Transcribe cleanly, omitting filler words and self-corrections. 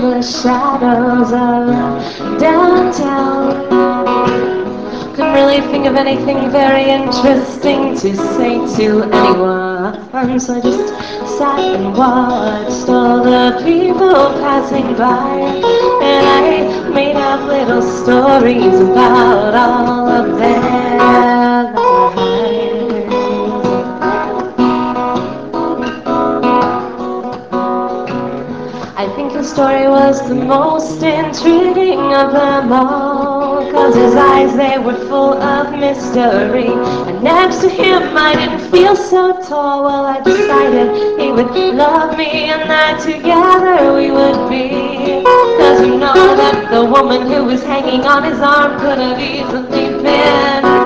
the shadows of downtown. Couldn't really think of anything very interesting to say to anyone, so I just sat and watched all the people passing by, and I made up little stories about all of their lives. I think his story was the most intriguing of them all, 'cause his eyes, they were full of mystery. And next to him I didn't feel so tall. Well, I decided he would love me and that together we would be. 'Cause you know that the woman who was hanging on his arm could have easily been